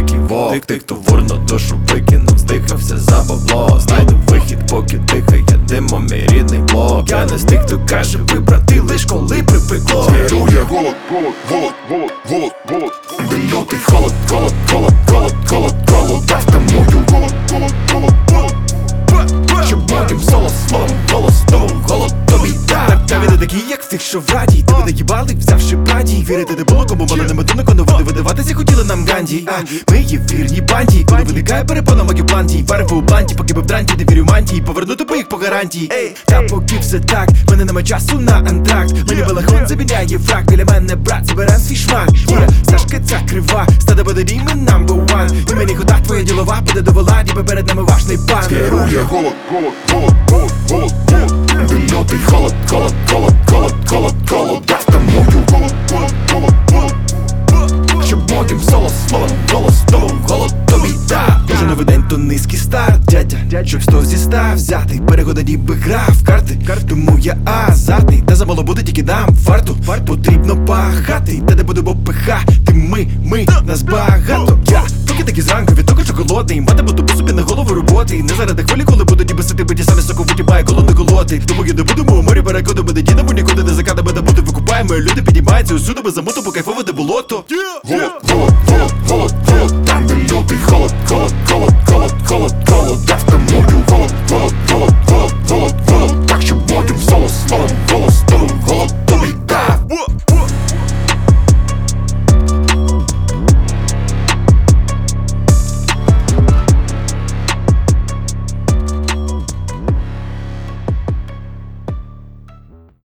великий вовк. Тих, хто ворно душу викинув, здихався за бабло. Знайду вихід, поки дихає димом мій рідний блок. Я не з тих, хто каже вибрати лиш коли припекло. Керує голод, голод, голод, голод, голод, голод. Де лютий холод, холод, холод, холод, холод, холод. Я втамую голод, голод, голод, голод. Щоб моїм соло словом голос тому голод тобі дав. Та ви не такі, як в тих, що в раді. Тебе наїбали, взявши браді. Вірити не було кому, мали не медунок, коли вони видаватися хотіли нам Ганді. Ми є в вірній банді, коли виникає перепона магію планті. Варив у бланті, поки би в дранті, не вірю мантії. Повернути би їх по гарантії. Та поки все так, мене нема часу на антракт. Мені балахон заміняє фрак, біля мене брат, заберем свій шмак. Стежка ця крива, стада буде ми number one. І мені хода твоя ділова, буде до владі, бо перед нами важний пан. Керує голод, голод, голод, голод, голод, голод. Де лютий холод, холод, холод, холод, холод, холод. Я втамую голод, голод, голод, голод. Щоб моїм соло словом голос тому голод тобі дав. Кожен новий день то низький старт, дядя, щоб 100 зі 100 взяти. Перегода ніби гра в карти, тому я азартний. Та замало буде, тільки дам фарту. Потрібно пахати, та не будемо пихати. Ми, нас багато. Я поки таки зранку, від того, що голодний. Матиму тобі собі на голову роботи. Не заради хвилі, коли буду ніби сити, бо ті самі соковиті має колони голоти. Тому я не будемо у морі переходимо, не дідемо, нікуди не закатами, не бути викупаємо. Люди підіймаються усюди, без замуту, покайфовити болото. Голод, голод, голод, голод,